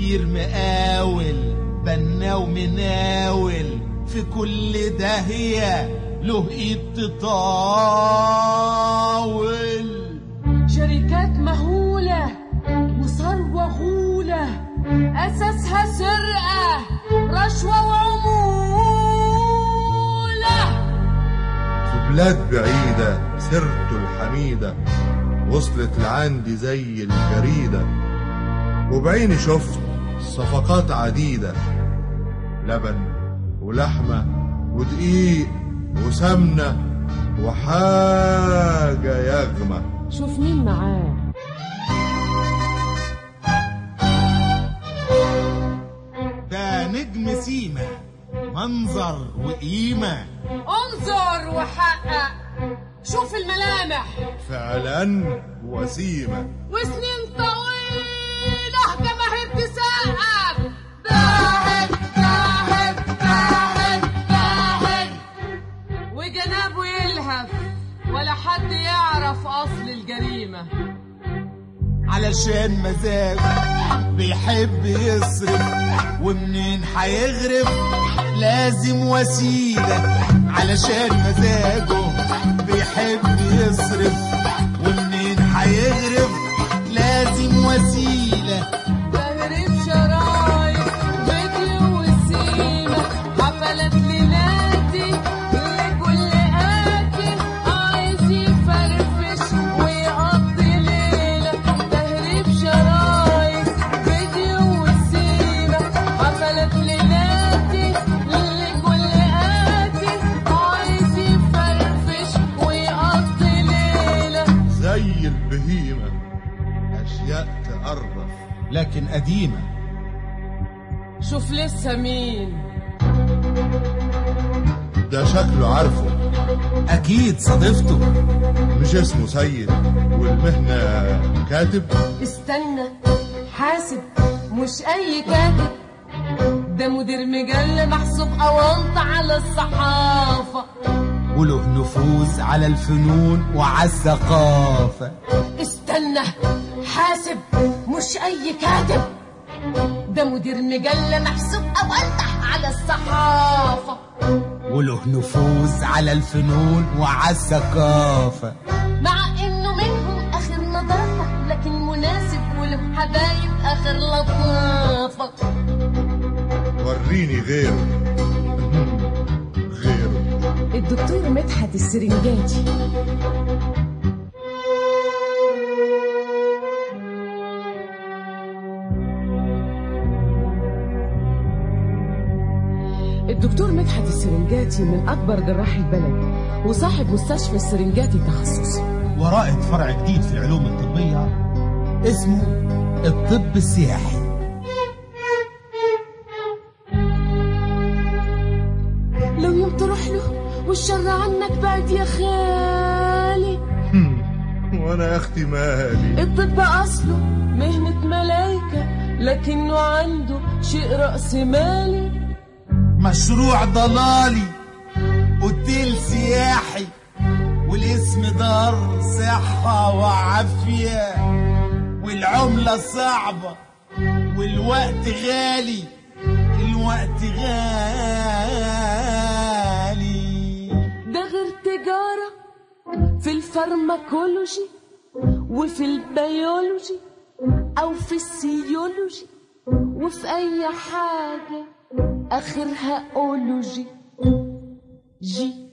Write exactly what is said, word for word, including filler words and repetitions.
كتير مقاول بنا ومناول، في كل داهية له ايد تطاول. شركات مهولة وثروة غولة، أساسها سرقة رشوة وعمولة. في بلاد بعيدة سيرته الحميدة وصلت لعندي زي الجريدة، وبعيني شفت صفقات عديدة، لبن ولحمة ودقيق وسمنة وحاجة يغمى. شوف مين معاه. ده نجم سيما، منظر وقيمة. انظر وحقق، شوف الملامح فعلا وسيمة، وسنين طويلة جماهير تسقف. ضاحك ضاحك ضاحك ضاحك وجنابه يلهف، ولا حد يعرف أصل الجريمة. علشان مزاجه بيحب يصرف، ومنين هيغرف لازم وسيلة. علشان مزاجه بيحب يصرف، ومنين هيغرف لازم وسيلة. تغريب شرايط فيديو وسيمة، حفلات ليلاتي لكل آتي عايز يفرفش ويقضي ليلة. تغريب شرايط فيديو وسيمة، حفلات ليلاتي لكل آتي عايز يفرفش ويقضي ليلة. زي البهيمة أشياء تقرف لكن قديمة. شوف لسه مين ده، شكله عارفه، أكيد صادفته. مش اسمه سيد والمهنة كاتب؟ استنى، حاسب مش أي كاتب، ده مدير مجلة محسوب أونطة على الصحافة، وله نفوذ على الفنون وعلى الثقافة. استنى، حاسب مش أي كاتب، ده مدير مجلة محسوب أونطة على الصحافة، وله نفوذ على الفنون وعلى الثقافة. مع إنه منهم آخر نظافة، لكن مناسب وله حبايب آخر لطافة. وريني غيره. غيره الدكتور مدحت السرنجاتي. الدكتور مدحت السرنجاتي من أكبر جراح البلد، وصاحب مستشفى السرنجاتي التخصصي، ورائد فرع جديد في العلوم الطبية اسمه الطب السياحي. لو يوم تروح له والشر عنك بعد يا خالي. وانا يا اختي مالي. الطب اصله مهنة ملايكة، لكنه عنده شيء رأس مالي. مشروع ضلالي، اوتيل سياحي، والاسم دار صحة وعافية، والعملة صعبة والوقت غالي. الوقت غالي. ده غير تجارة في الفارماكولوجي وفي البيولوجي أو في السيولوجي، وفي أي حاجة آخرها أولوجي. جي